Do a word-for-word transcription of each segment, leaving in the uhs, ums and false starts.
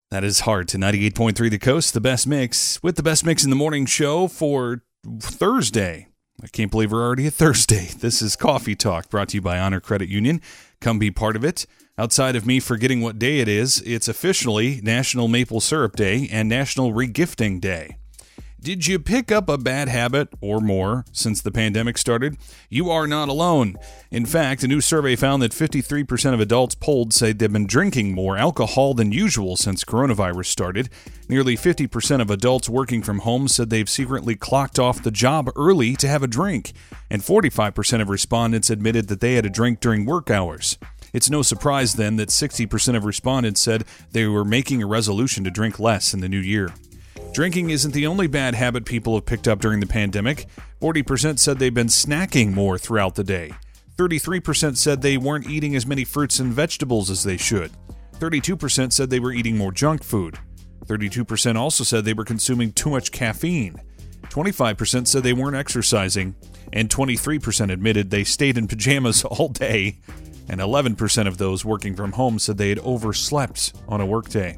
That is Heart to ninety-eight point three The Coast, the best mix, with the best mix in the morning show for Thursday. I can't believe we're already at Thursday. This is Coffee Talk, brought to you by Honor Credit Union. Come be part of it. Outside of me forgetting what day it is, it's officially National Maple Syrup Day and National Regifting Day. Did you pick up a bad habit or more since the pandemic started? You are not alone. In fact, a new survey found that fifty-three percent of adults polled said they've been drinking more alcohol than usual since coronavirus started. Nearly fifty percent of adults working from home said they've secretly clocked off the job early to have a drink. And forty-five percent of respondents admitted that they had a drink during work hours. It's no surprise then that sixty percent of respondents said they were making a resolution to drink less in the new year. Drinking isn't the only bad habit people have picked up during the pandemic. forty percent said they've been snacking more throughout the day. thirty-three percent said they weren't eating as many fruits and vegetables as they should. thirty-two percent said they were eating more junk food. thirty-two percent also said they were consuming too much caffeine. twenty-five percent said they weren't exercising. And twenty-three percent admitted they stayed in pajamas all day. And eleven percent of those working from home said they had overslept on a workday.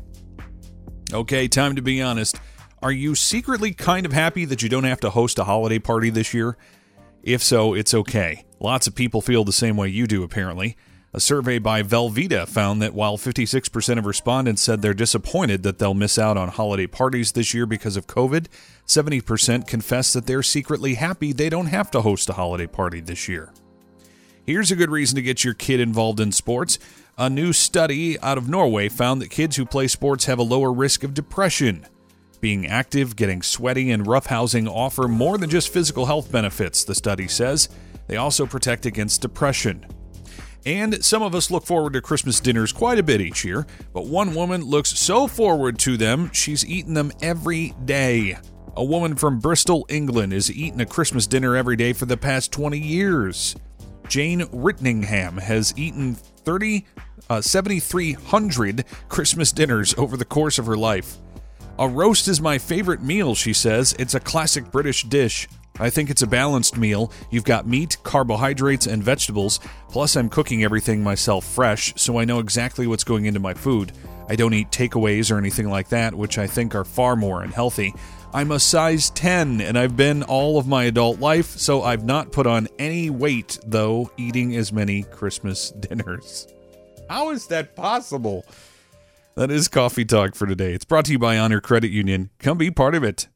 Okay, time to be honest. Are you secretly kind of happy that you don't have to host a holiday party this year? If so, it's okay. Lots of people feel the same way you do, apparently. A survey by Velveeta found that while fifty-six percent of respondents said they're disappointed that they'll miss out on holiday parties this year because of COVID, seventy percent confess that they're secretly happy they don't have to host a holiday party this year. Here's a good reason to get your kid involved in sports. A new study out of Norway found that kids who play sports have a lower risk of depression. Being active, getting sweaty, and roughhousing offer more than just physical health benefits, the study says. They also protect against depression. And some of us look forward to Christmas dinners quite a bit each year, but one woman looks so forward to them, she's eaten them every day. A woman from Bristol, England, has eaten a Christmas dinner every day for the past twenty years. Jane Ritningham has eaten thirty, uh, seventy-three hundred Christmas dinners over the course of her life. A roast is my favorite meal, she says. It's a classic British dish. I think it's a balanced meal. You've got meat, carbohydrates, and vegetables. Plus, I'm cooking everything myself fresh, so I know exactly what's going into my food. I don't eat takeaways or anything like that, which I think are far more unhealthy. I'm a size ten, and I've been all of my adult life, so I've not put on any weight, though, eating as many Christmas dinners. How is that possible? That is Coffee Talk for today. It's brought to you by Honor Credit Union. Come be part of it.